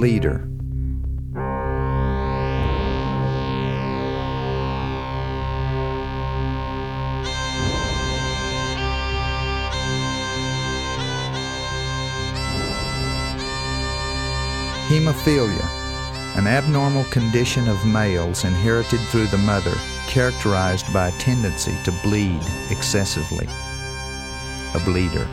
Bleeder. Hemophilia, an abnormal condition of males inherited through the mother, characterized by a tendency to bleed excessively. A bleeder.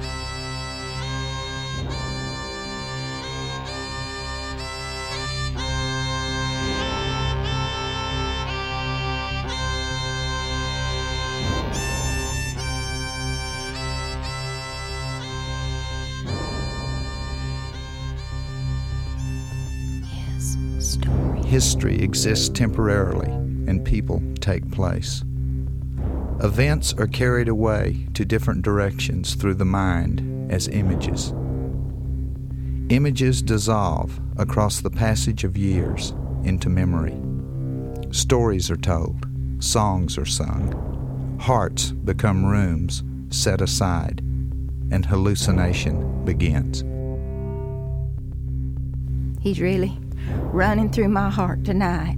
History exists temporarily, and people take place. Events are carried away to different directions through the mind as images. Images dissolve across the passage of years into memory. Stories are told, songs are sung, hearts become rooms set aside, and hallucination begins. He's really running through my heart tonight.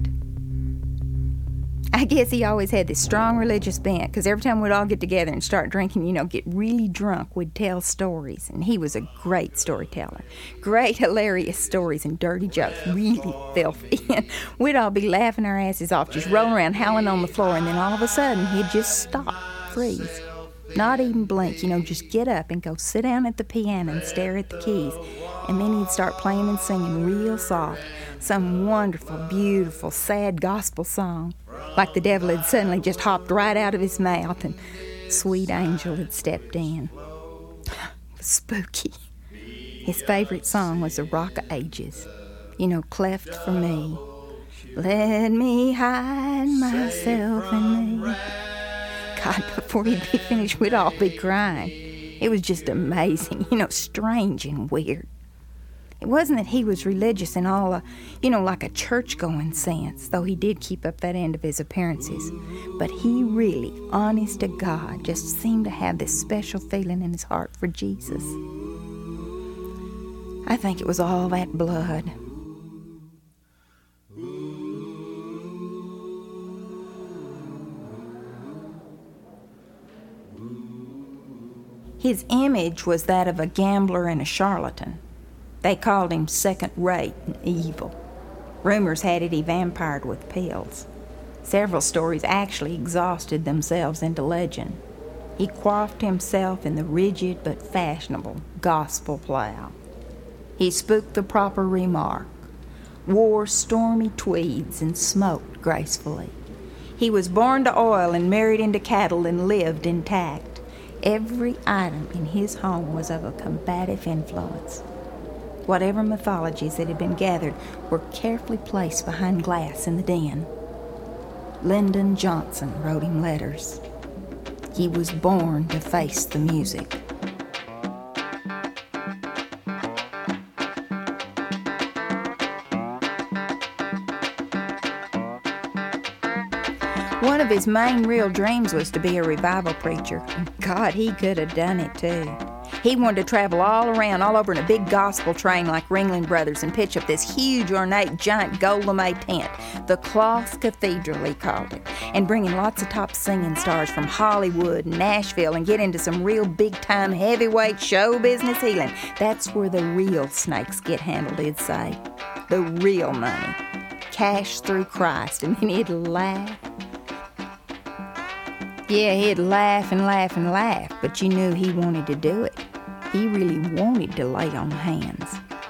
I guess he always had this strong religious bent, because every time we'd all get together and start drinking, get really drunk, we'd tell stories. And he was a great storyteller. Great, hilarious stories and dirty jokes, really filthy. And we'd all be laughing our asses off, just rolling around, howling on the floor, and then all of a sudden, he'd just stop, freeze. Not even blink, just get up and go sit down at the piano and stare at the keys. And then he'd start playing and singing real soft, some wonderful, beautiful, sad gospel song, like the devil had suddenly just hopped right out of his mouth and sweet angel had stepped in. It was spooky. His favorite song was the Rock of Ages, cleft for me. Let me hide myself in me. God, before he'd be finished, we'd all be crying. It was just amazing, strange and weird. It wasn't that he was religious in all like a church-going sense, though he did keep up that end of his appearances. But he really, honest to God, just seemed to have this special feeling in his heart for Jesus. I think it was all that blood. His image was that of a gambler and a charlatan. They called him second-rate and evil. Rumors had it he vampired with pills. Several stories actually exhausted themselves into legend. He coiffed himself in the rigid but fashionable gospel plow. He spoke the proper remark, wore stormy tweeds, and smoked gracefully. He was born to oil and married into cattle and lived intact. Every item in his home was of a combative influence. Whatever mythologies that had been gathered were carefully placed behind glass in the den. Lyndon Johnson wrote him letters. He was born to face the music. One of his main real dreams was to be a revival preacher. God, he could have done it too. He wanted to travel all over in a big gospel train like Ringling Brothers and pitch up this huge, ornate, giant gold lame tent, the Cloth Cathedral, he called it, and bring in lots of top singing stars from Hollywood and Nashville and get into some real big-time, heavyweight show business healing. That's where the real snakes get handled, he'd say. The real money. Cash through Christ. And then he'd laugh. Yeah, he'd laugh and laugh and laugh, but you knew he wanted to do it. He really wanted to lay on hands.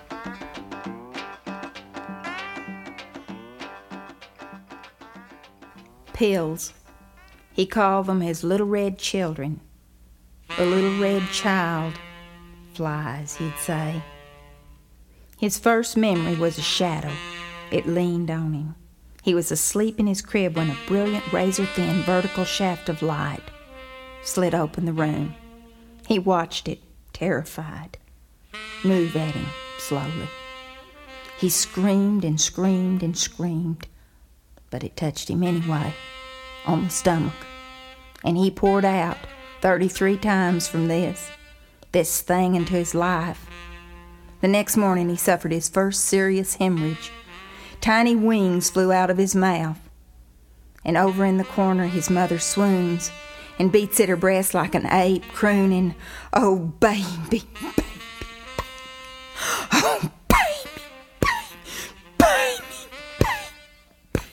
Pills. He called them his little red children. The little red child. Flies, he'd say. His first memory was a shadow. It leaned on him. He was asleep in his crib when a brilliant, razor-thin, vertical shaft of light slid open the room. He watched it, terrified, move at him slowly. He screamed and screamed and screamed, but it touched him anyway, on the stomach. And he poured out 33 times from this thing into his life. The next morning he suffered his first serious hemorrhage. Tiny wings flew out of his mouth. And over in the corner his mother swoons and beats at her breast like an ape, crooning, "Oh, baby, baby, baby. Oh, baby, baby, baby, baby."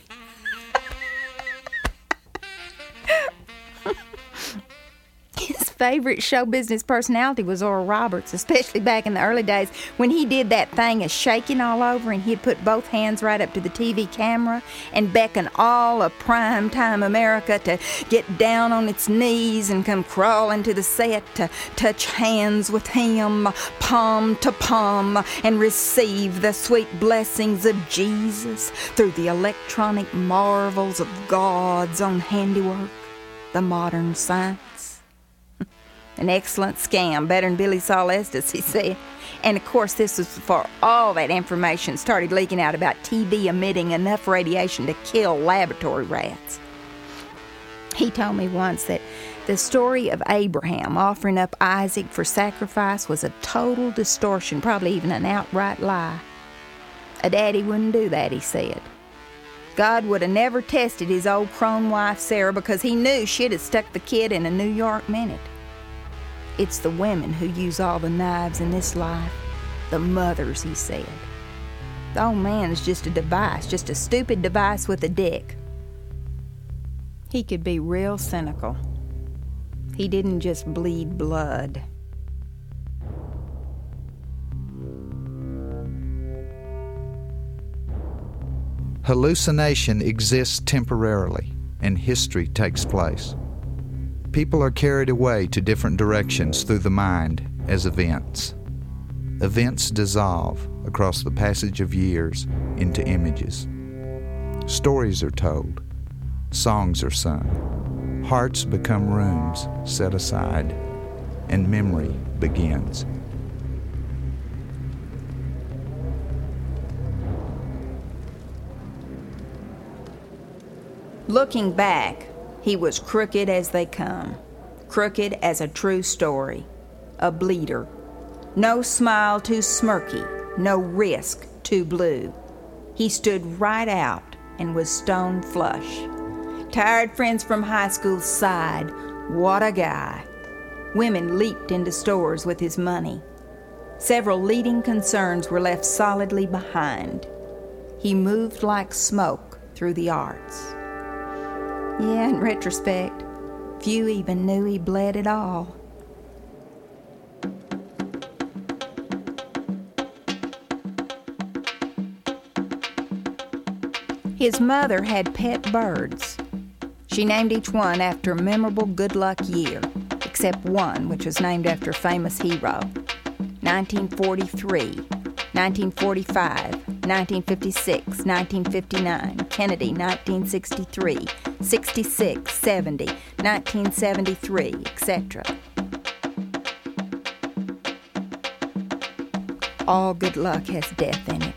His favorite show business personality was Oral Roberts, especially back in the early days when he did that thing of shaking all over and he'd put both hands right up to the TV camera and beckon all of primetime America to get down on its knees and come crawling to the set to touch hands with him, palm to palm, and receive the sweet blessings of Jesus through the electronic marvels of God's own handiwork, the modern science. An excellent scam, better than Billy Saul Estes, he said. And of course, this was before all that information started leaking out about TV emitting enough radiation to kill laboratory rats. He told me once that the story of Abraham offering up Isaac for sacrifice was a total distortion, probably even an outright lie. A daddy wouldn't do that, he said. God would have never tested his old crone wife, Sarah, because he knew she'd have stuck the kid in a New York minute. It's the women who use all the knives in this life. The mothers, he said. The old man is just a device, just a stupid device with a dick. He could be real cynical. He didn't just bleed blood. Hallucination exists temporarily, and history takes place. People are carried away to different directions through the mind as events. Events dissolve across the passage of years into images. Stories are told. Songs are sung. Hearts become rooms set aside, and memory begins. Looking back, he was crooked as they come, crooked as a true story, a bleeder. No smile too smirky, no risk too blue. He stood right out and was stone flush. Tired friends from high school sighed, "What a guy." Women leaped into stores with his money. Several leading concerns were left solidly behind. He moved like smoke through the arts. Yeah, in retrospect, few even knew he bled at all. His mother had pet birds. She named each one after a memorable good luck year, except one, which was named after a famous hero. 1943, 1945, 1956, 1959, Kennedy, 1963, 66, 70, 1973, etc. All good luck has death in it.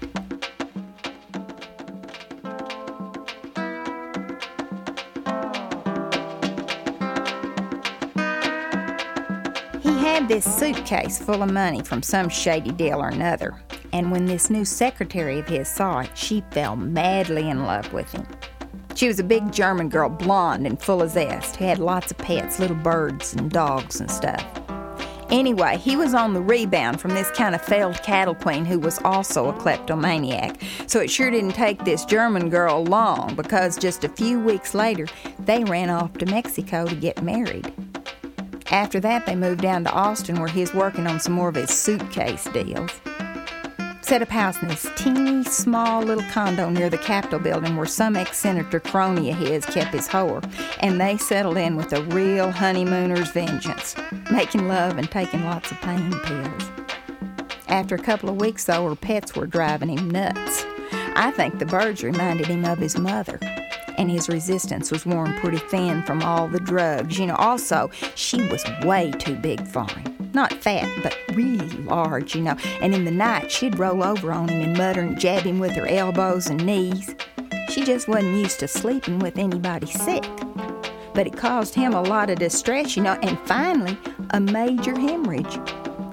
He had this suitcase full of money from some shady deal or another, and when this new secretary of his saw it, she fell madly in love with him. She was a big German girl, blonde and full of zest, who had lots of pets, little birds and dogs and stuff. Anyway, he was on the rebound from this kind of failed cattle queen who was also a kleptomaniac, so it sure didn't take this German girl long, because just a few weeks later, they ran off to Mexico to get married. After that, they moved down to Austin, where he was working on some more of his suitcase deals. Set up house in this teeny, small little condo near the Capitol building where some ex-senator crony of his kept his whore, and they settled in with a real honeymooner's vengeance, making love and taking lots of pain pills. After a couple of weeks, though, her pets were driving him nuts. I think the birds reminded him of his mother, and his resistance was worn pretty thin from all the drugs. Also, she was way too big for him. Not fat, but really large, and in the night she'd roll over on him and mutter and jab him with her elbows and knees. She just wasn't used to sleeping with anybody sick. But it caused him a lot of distress, and finally, a major hemorrhage.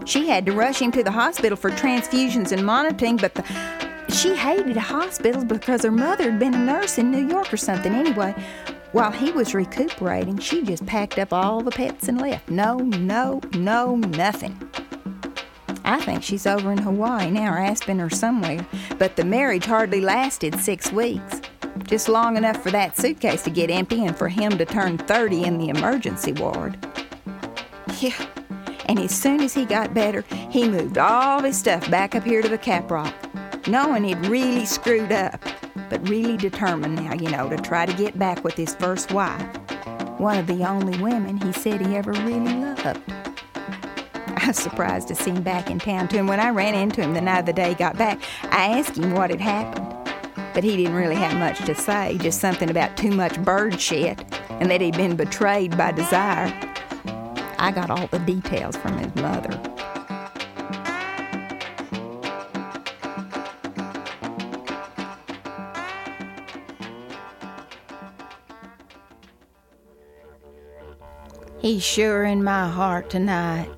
She had to rush him to the hospital for transfusions and monitoring, but she hated hospitals because her mother had been a nurse in New York or something. Anyway, while he was recuperating, she just packed up all the pets and left. No, nothing. I think she's over in Hawaii now, or Aspen or somewhere, but the marriage hardly lasted 6 weeks. Just long enough for that suitcase to get empty and for him to turn 30 in the emergency ward. Yeah, and as soon as he got better, he moved all his stuff back up here to the Caprock, knowing he'd really screwed up, but really determined now, to try to get back with his first wife, one of the only women he said he ever really loved. I was surprised to see him back in town, too, and when I ran into him the night of the day he got back, I asked him what had happened. But he didn't really have much to say, just something about too much bird shit and that he'd been betrayed by Desire. I got all the details from his mother. He's sure in my heart tonight.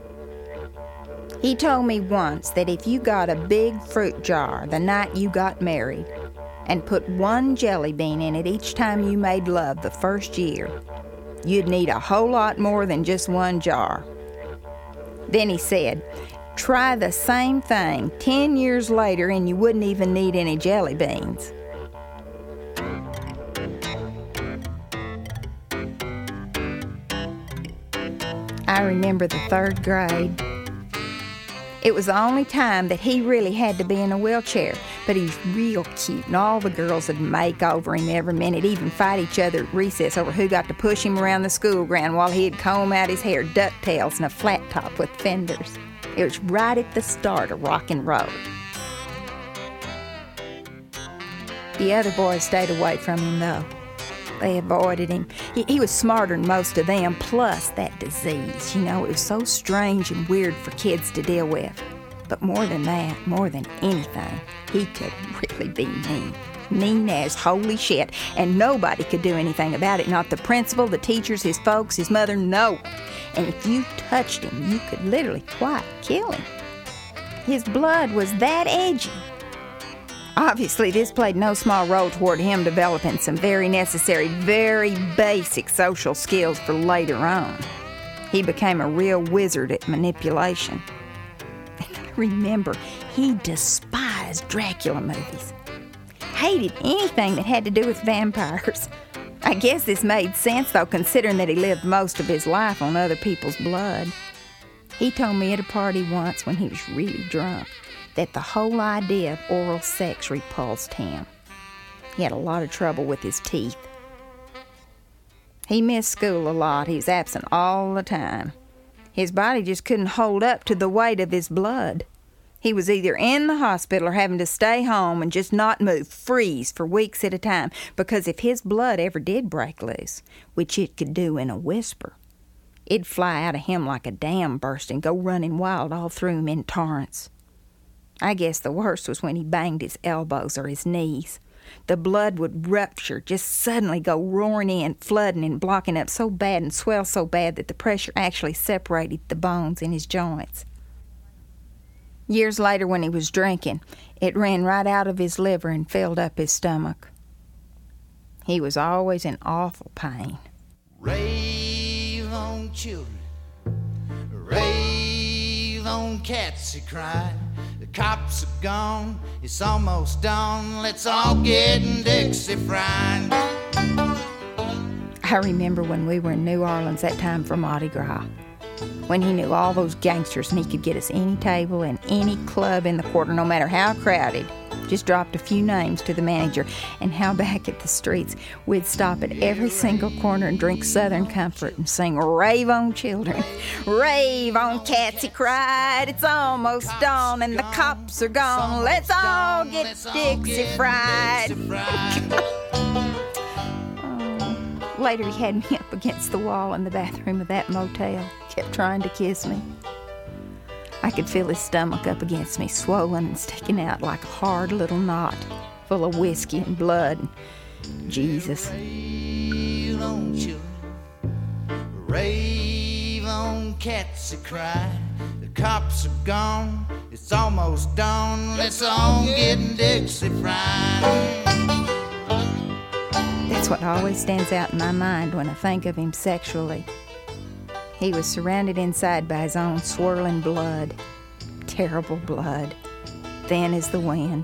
He told me once that if you got a big fruit jar the night you got married and put 1 jelly bean in it each time you made love the first year, you'd need a whole lot more than just 1 jar. Then he said, try the same thing 10 years later and you wouldn't even need any jelly beans. I remember the 3rd grade. It was the only time that he really had to be in a wheelchair, but he was real cute, and all the girls would make over him every minute, even fight each other at recess over who got to push him around the school ground while he'd comb out his hair, ducktails, and a flat top with fenders. It was right at the start of rock and roll. The other boys stayed away from him, though. They avoided him. He was smarter than most of them, plus that disease. It was so strange and weird for kids to deal with. But more than that, more than anything, he could really be mean. Mean as holy shit. And nobody could do anything about it. Not the principal, the teachers, his folks, his mother, no. And if you touched him, you could literally quite kill him. His blood was that edgy. Obviously, this played no small role toward him developing some very necessary, very basic social skills for later on. He became a real wizard at manipulation. And I remember he despised Dracula movies. Hated anything that had to do with vampires. I guess this made sense, though, considering that he lived most of his life on other people's blood. He told me at a party once when he was really drunk that the whole idea of oral sex repulsed him. He had a lot of trouble with his teeth. He missed school a lot. He was absent all the time. His body just couldn't hold up to the weight of his blood. He was either in the hospital or having to stay home and just not move, freeze for weeks at a time, because if his blood ever did break loose, which it could do in a whisper, it'd fly out of him like a dam burst and go running wild all through him in torrents. I guess the worst was when he banged his elbows or his knees. The blood would rupture, just suddenly go roaring in, flooding and blocking up so bad and swell so bad that the pressure actually separated the bones in his joints. Years later, when he was drinking, it ran right out of his liver and filled up his stomach. He was always in awful pain. Rave on children, rave on cats that cry. The cops are gone, it's almost dawn. Let's all get in Dixie fried. I remember when we were in New Orleans that time for Mardi Gras, when he knew all those gangsters and he could get us any table and any club in the quarter, no matter how crowded. Just dropped a few names to the manager, and how back at the streets we'd stop at every single corner and drink Southern Comfort and sing Rave on Children. Rave on cats, he cried, it's almost dawn and the cops are gone. Let's all get Dixie fried. Later he had me up against the wall in the bathroom of that motel, kept trying to kiss me. I could feel his stomach up against me, swollen and sticking out like a hard little knot, full of whiskey and blood and Jesus. Rave on children, rave on cats that cry. The cops are gone, it's almost dawn. Let's all get Dixie fried. That's what always stands out in my mind when I think of him sexually. He was surrounded inside by his own swirling blood. Terrible blood. Thin as the wind.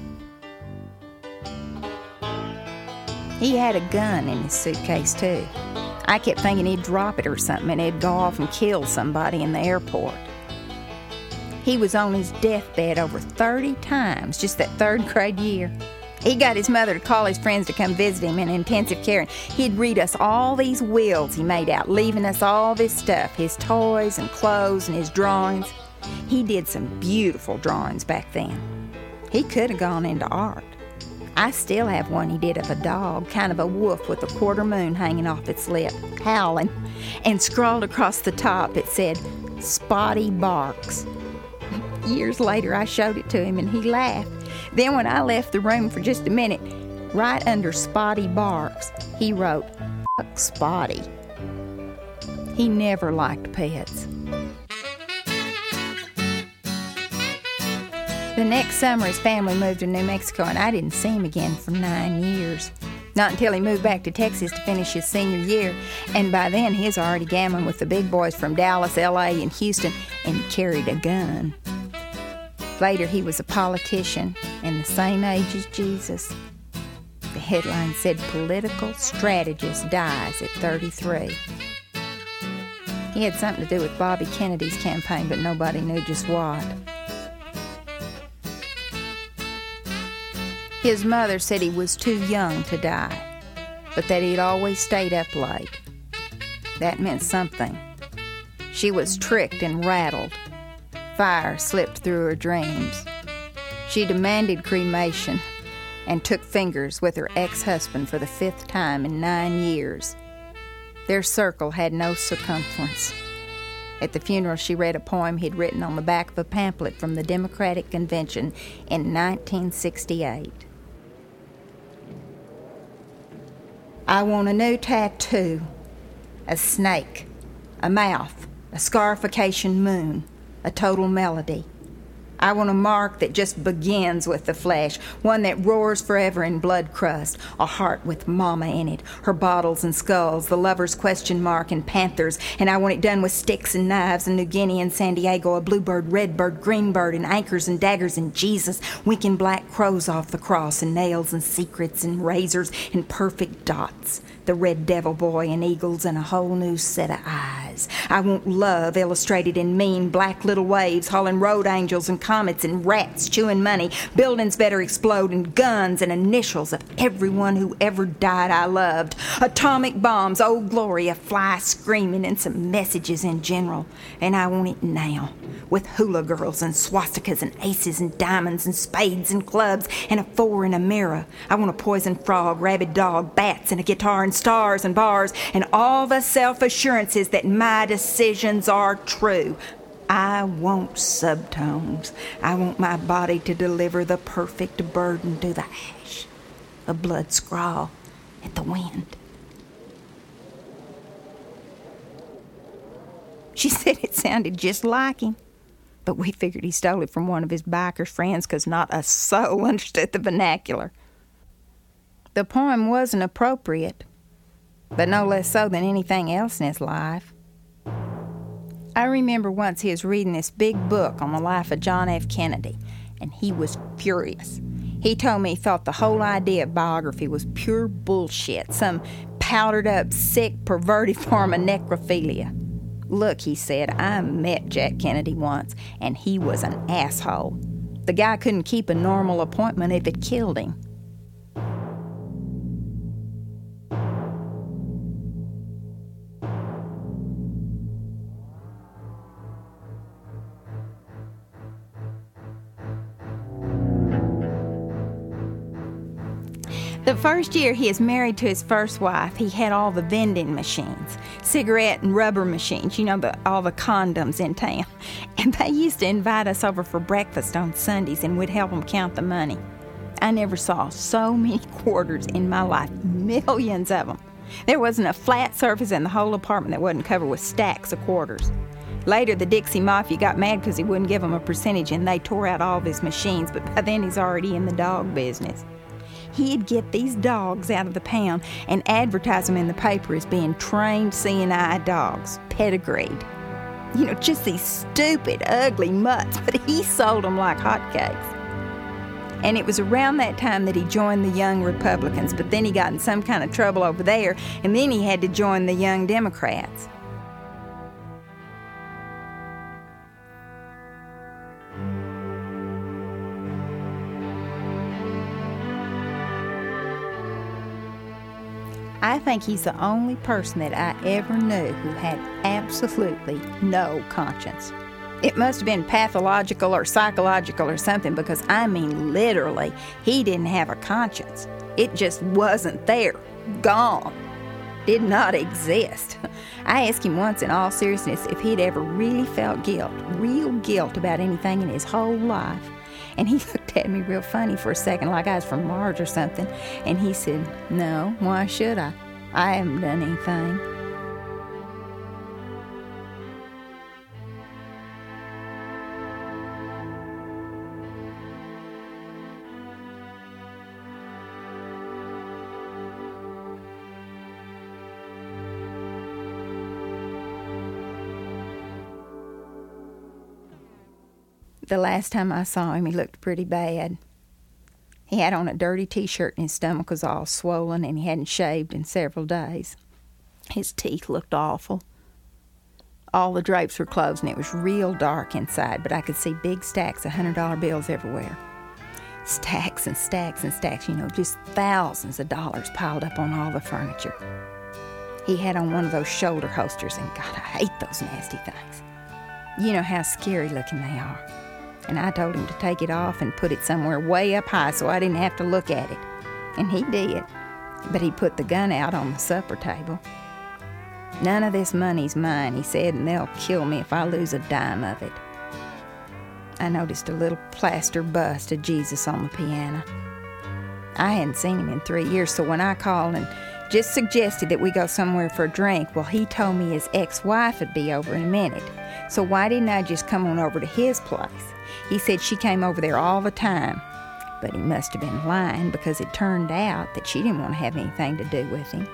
He had a gun in his suitcase, too. I kept thinking he'd drop it or something and he'd go off and kill somebody in the airport. He was on his deathbed over 30 times just that third grade year. He got his mother to call his friends to come visit him in intensive care, and he'd read us all these wills he made out, leaving us all this stuff, his toys and clothes and his drawings. He did some beautiful drawings back then. He could have gone into art. I still have one he did of a dog, kind of a wolf with a quarter moon hanging off its lip, howling, and scrawled across the top it said, "Spotty Barks." Years later I showed it to him and he laughed. Then when I left the room for just a minute, right under Spotty Barks, he wrote, "Fuck Spotty." He never liked pets. The next summer, his family moved to New Mexico, and I didn't see him again for 9 years. Not until he moved back to Texas to finish his senior year, and by then he was already gambling with the big boys from Dallas, L.A., and Houston, and carried a gun. Later, he was a politician and the same age as Jesus. The headline said, "Political Strategist Dies at 33. He had something to do with Bobby Kennedy's campaign, but nobody knew just what. His mother said he was too young to die, but that he'd always stayed up late. That meant something. She was tricked and rattled. Fire slipped through her dreams. She demanded cremation and took fingers with her ex-husband for the 5th time in 9 years. Their circle had no circumference. At the funeral, she read a poem he'd written on the back of a pamphlet from the Democratic Convention in 1968. I want a new tattoo, a snake, a mouth, a scarification moon, a total melody. I want a mark that just begins with the flesh, one that roars forever in blood crust, a heart with mama in it, her bottles and skulls, the lover's question mark and panthers, and I want it done with sticks and knives and New Guinea and San Diego, a bluebird, redbird, greenbird, and anchors and daggers and Jesus, winking black crows off the cross, and nails and secrets and razors and perfect dots, the red devil boy and eagles and a whole new set of eyes. I want love illustrated in mean black little waves, hauling road angels and comets and rats chewing money, buildings better explode, and guns and initials of everyone who ever died I loved. Atomic bombs, Old Glory, a fly screaming, and some messages in general. And I want it now, with hula girls and swastikas and aces and diamonds and spades and clubs and a 4 in a mirror. I want a poison frog, rabid dog, bats, and a guitar and stars and bars and all the self-assurances that my decisions are true. I want subtones. I want my body to deliver the perfect burden to the ash, a blood scrawl at the wind. She said it sounded just like him, but we figured he stole it from one of his biker friends because not a soul understood the vernacular. The poem wasn't appropriate, but no less so than anything else in his life. I remember once he was reading this big book on the life of John F. Kennedy, and he was furious. He told me he thought the whole idea of biography was pure bullshit, some powdered-up, sick, perverted form of necrophilia. Look, he said, I met Jack Kennedy once, and he was an asshole. The guy couldn't keep a normal appointment if it killed him. The first year he was married to his first wife, he had all the vending machines, cigarette and rubber machines, all the condoms in town. And they used to invite us over for breakfast on Sundays, and we'd help them count the money. I never saw so many quarters in my life, millions of them. There wasn't a flat surface in the whole apartment that wasn't covered with stacks of quarters. Later, the Dixie Mafia got mad because he wouldn't give them a percentage, and they tore out all of his machines, but by then he's already in the dog business. He'd get these dogs out of the pound and advertise them in the paper as being trained CNI dogs, pedigreed. You know, just these stupid, ugly mutts, but he sold them like hotcakes. And it was around that time that he joined the Young Republicans, but then he got in some kind of trouble over there, and then he had to join the Young Democrats. I think he's the only person that I ever knew who had absolutely no conscience. It must have been pathological or psychological or something, because I mean literally, he didn't have a conscience. It just wasn't there. Gone. Did not exist. I asked him once in all seriousness if he'd ever really felt guilt, real guilt about anything in his whole life. And he looked at me real funny for a second, like I was from Mars or something. And he said, "No, why should I? I haven't done anything." The last time I saw him, he looked pretty bad. He had on a dirty T-shirt and his stomach was all swollen, and he hadn't shaved in several days. His teeth looked awful. All the drapes were closed, and it was real dark inside, but I could see big stacks of $100 bills everywhere. Stacks and stacks and stacks, just thousands of dollars piled up on all the furniture. He had on one of those shoulder holsters, and God, I hate those nasty things. You know how scary looking they are. And I told him to take it off and put it somewhere way up high so I didn't have to look at it. And he did. But he put the gun out on the supper table. "None of this money's mine," he said, "and they'll kill me if I lose a dime of it." I noticed a little plaster bust of Jesus on the piano. I hadn't seen him in 3 years, so when I called and just suggested that we go somewhere for a drink, well, he told me his ex-wife would be over in a minute. So why didn't I just come on over to his place? He said she came over there all the time. But he must have been lying, because it turned out that she didn't want to have anything to do with him.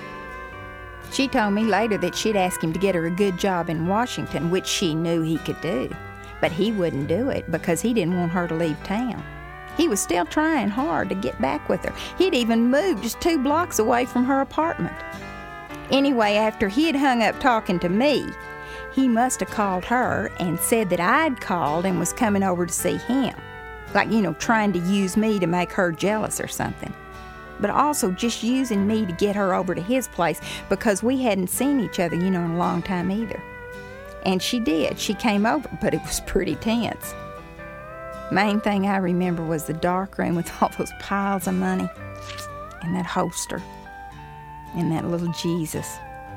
She told me later that she'd asked him to get her a good job in Washington, which she knew he could do. But he wouldn't do it because he didn't want her to leave town. He was still trying hard to get back with her. He'd even moved just 2 blocks away from her apartment. Anyway, after he'd hung up talking to me, he must have called her and said that I'd called and was coming over to see him. Like, trying to use me to make her jealous or something. But also just using me to get her over to his place, because we hadn't seen each other, in a long time either. And she did. She came over, but it was pretty tense. Main thing I remember was the dark room with all those piles of money, and that holster, and that little Jesus.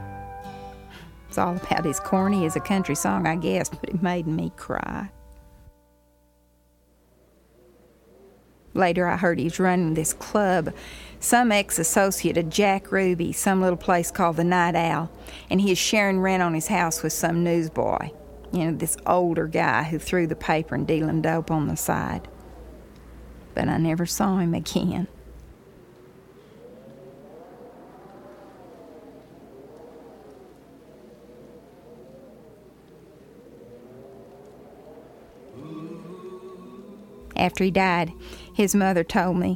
It's all about as corny as a country song, I guess, but it made me cry. Later, I heard he was running this club, some ex-associate of Jack Ruby, some little place called the Night Owl, and he was sharing rent on his house with some newsboy, this older guy who threw the paper and dealing dope on the side. But I never saw him again. After he died, his mother told me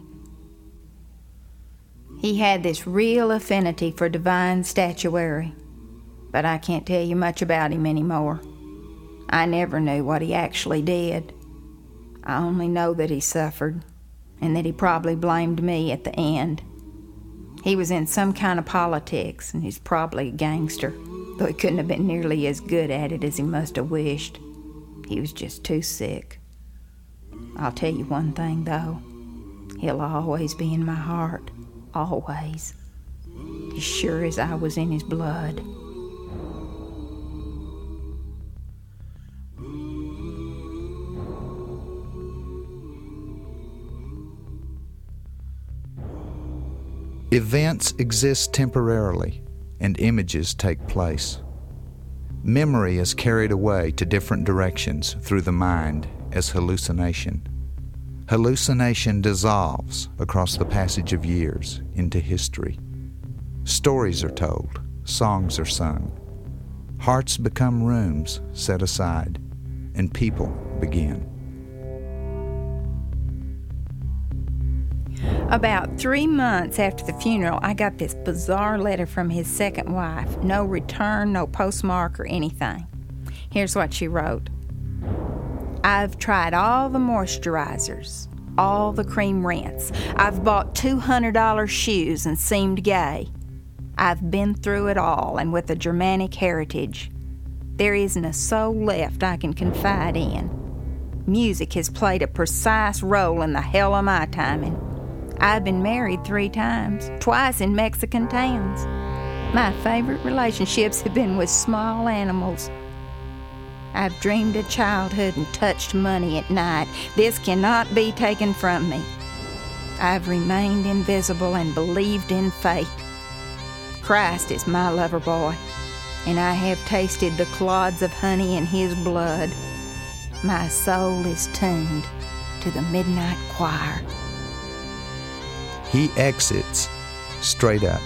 he had this real affinity for divine statuary, but I can't tell you much about him anymore. I never knew what he actually did. I only know that he suffered, and that he probably blamed me at the end. He was in some kind of politics, and he's probably a gangster, though he couldn't have been nearly as good at it as he must have wished. He was just too sick. I'll tell you one thing, though. He'll always be in my heart. Always. As sure as I was in his blood. Events exist temporarily, and images take place. Memory is carried away to different directions through the mind as hallucination. Hallucination dissolves across the passage of years into history. Stories are told, songs are sung. Hearts become rooms set aside, and people begin. About 3 months after the funeral, I got this bizarre letter from his second wife. No return, no postmark or anything. Here's what she wrote. I've tried all the moisturizers, all the cream rinse. I've bought $200 shoes and seemed gay. I've been through it all, and with a Germanic heritage, there isn't a soul left I can confide in. Music has played a precise role in the hell of my timing. I've been married 3 times, twice in Mexican towns. My favorite relationships have been with small animals. I've dreamed of childhood and touched money at night. This cannot be taken from me. I've remained invisible and believed in fate. Christ is my lover boy, and I have tasted the clods of honey in his blood. My soul is tuned to the midnight choir. He exits straight up.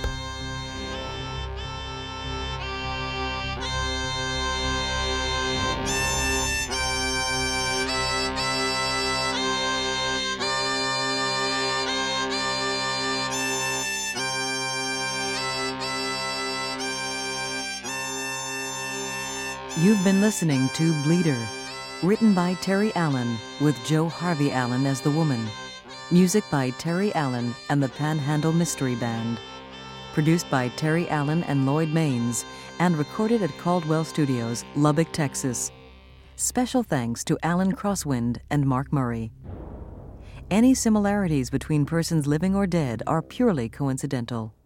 You've been listening to Bleeder, written by Terry Allen with Joe Harvey Allen as the woman. Music by Terry Allen and the Panhandle Mystery Band. Produced by Terry Allen and Lloyd Maines and recorded at Caldwell Studios, Lubbock, Texas. Special thanks to Alan Crosswind and Mark Murray. Any similarities between persons living or dead are purely coincidental.